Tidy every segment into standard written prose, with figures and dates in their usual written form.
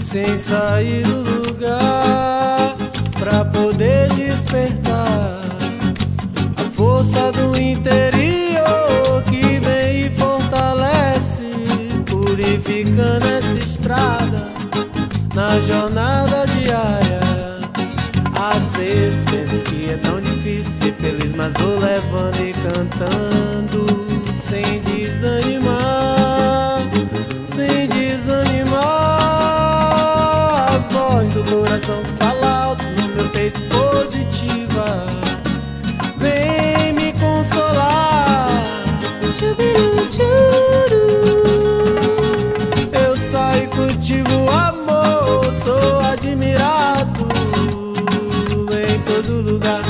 sem sair do lugar, pra poder despertar a força do interior que vem e fortalece, purificando essa estrada na jornada diária. Às vezes penso que é tão difícil ser feliz, mas vou levando e cantando sem desanimar, sem desanimar. A voz do coração que fala alto no meu peito positiva, vem me consolar. Eu saio e cultivo o amor, sou admirado em todo lugar.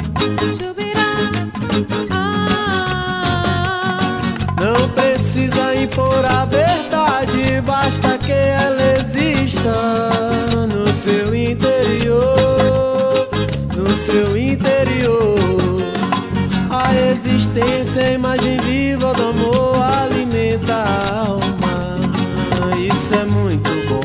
Não precisa impor a verdade, basta que ela exista no seu interior, no seu interior. A existência é a imagem viva do amor, alimenta a alma, isso é muito bom.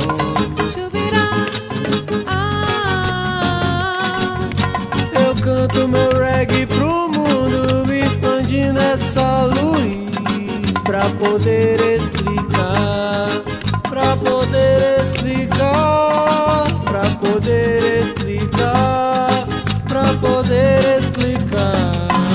Eu canto meu reggae pro mundo, expandindo essa luz, pra poder explicar, pra poder explicar, pra poder explicar, pra poder explicar.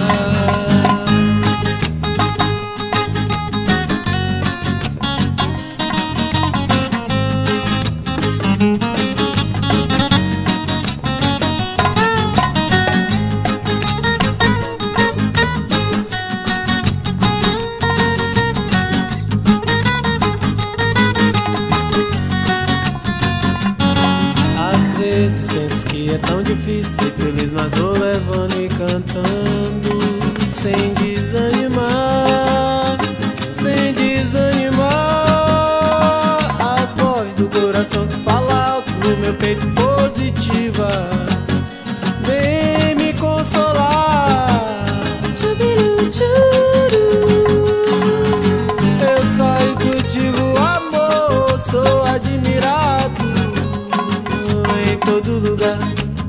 Penso que é tão difícil ser feliz, mas vou levando e cantando sem desanimar, sem desanimar. A voz do coração que fala alto no meu peito positiva, vem me consolar. Eu saio e cultivo o amor, sou admirado em todo lugar.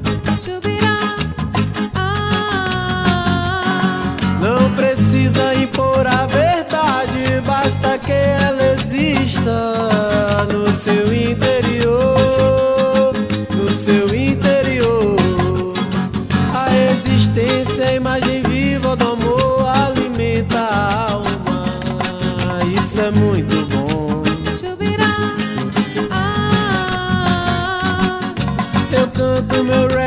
Não precisa impor a verdade, basta que ela exista no seu interior, no seu interior. A existência é a imagem viva do amor, alimenta a alma, isso é muito bom. Eu canto meu rap